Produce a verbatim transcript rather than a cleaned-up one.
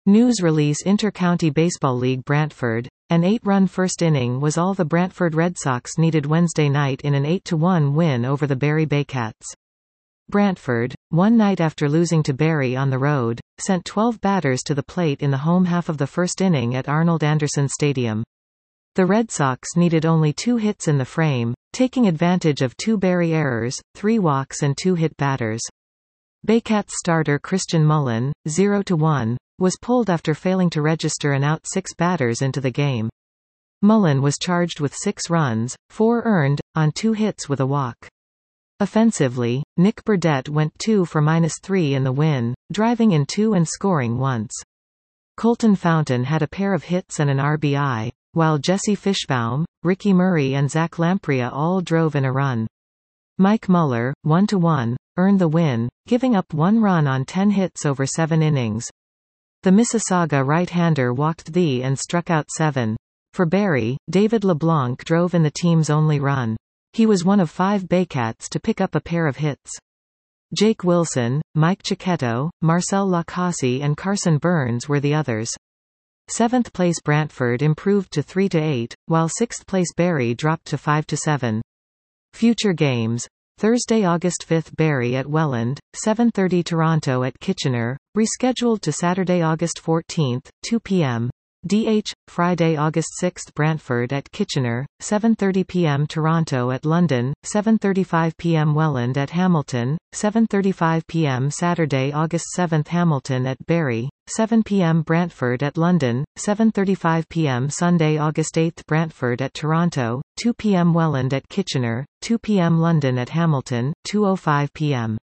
News release Inter-County Baseball League Brantford. An eight-run first inning was all the Brantford Red Sox needed Wednesday night in an eight to one win over the Bury Baycats. Brantford, one night after losing to Bury on the road, sent twelve batters to the plate in the home half of the first inning at Arnold Anderson Stadium. The Red Sox needed only two hits in the frame, taking advantage of two Bury errors, three walks and two hit batters. Baycats starter Christian Mullen, zero to one, was pulled after failing to register and out six batters into the game. Mullen was charged with six runs, four earned, on two hits with a walk. Offensively, Nick Burdett went two for minus three in the win, driving in two and scoring once. Colton Fountain had a pair of hits and an R B I, while Jesse Fishbaum, Ricky Murray and Zach Lamprey all drove in a run. Mike Muller, one to one, earned the win, giving up one run on ten hits over seven innings. The Mississauga right-hander walked the and struck out seven. For Bury, David LeBlanc drove in the team's only run. He was one of five Baycats to pick up a pair of hits. Jake Wilson, Mike Chiquetto, Marcel Lacassie and Carson Burns were the others. Seventh place Brantford improved to three to eight, while sixth place Bury dropped to five to seven. Future games. Thursday, August fifth Bury at Welland, seven thirty Toronto at Kitchener, rescheduled to Saturday, August fourteenth, two p m D H, Friday, August sixth Brantford at Kitchener, seven thirty p m Toronto at London, seven thirty-five p m Welland at Hamilton, seven thirty-five p m Saturday, August seventh Hamilton at Bury, seven p m Brantford at London, seven thirty-five p m Sunday, August eighth Brantford at Toronto, two p m Welland at Kitchener, two p m London at Hamilton, two oh five p m